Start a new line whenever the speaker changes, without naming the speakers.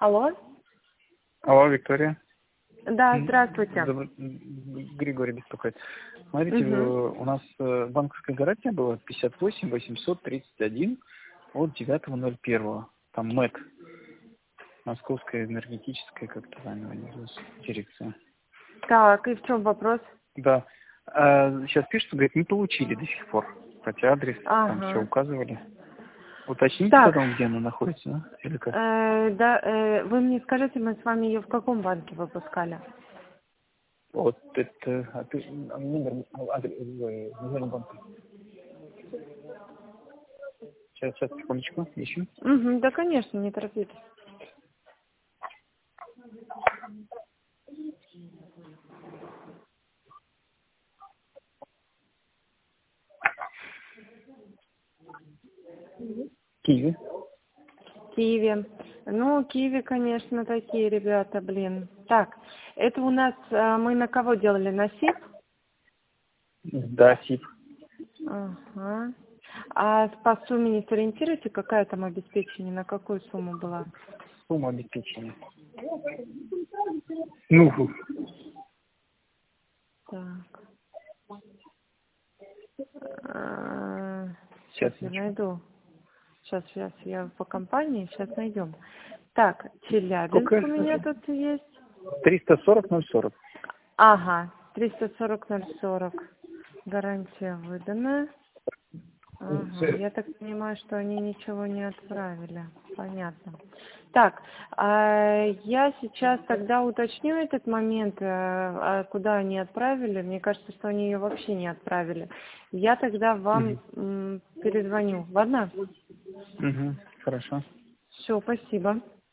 Алло?
Алло, Виктория.
Да, здравствуйте.
Григорий беспокоит. Смотрите, у нас банковская гарантия была 58 831 от 9.01. Там МЭК, Московская энергетическая, как-то называется, дирекция.
Так, и в чем вопрос?
Да. Сейчас пишут, говорит, не получили до сих пор. Хотя адрес там все указывали. Уточните
Так.
потом, где она находится, да? Или как?
Вы мне скажите, мы с вами ее в каком банке выпускали?
Вот это номер, адрес, название банка. Сейчас, секундочку, ищу.
Да, конечно, не торопитесь.
Киеве.
Киеве. Ну, Киеве, конечно, такие ребята, блин. Так, это у нас, мы на кого делали? На СИП?
Да, СИП.
Ага. А по сумме не сориентируете, какая там обеспечение, на какую сумму была?
Сумма обеспечения. Ну.
Так.
Сейчас
Сейчас я найду. Сейчас я по компании, сейчас найдем. Так, Челябинск
сколько?
у меня тут есть.
340-040.
Ага, 340-040. Гарантия выдана. Ага, я так понимаю, что они ничего не отправили. Понятно. Так, я сейчас тогда уточню этот момент, куда они отправили. Мне кажется, что они ее вообще не отправили. Я тогда вам перезвоню. Ладно?
Хорошо.
Все, спасибо.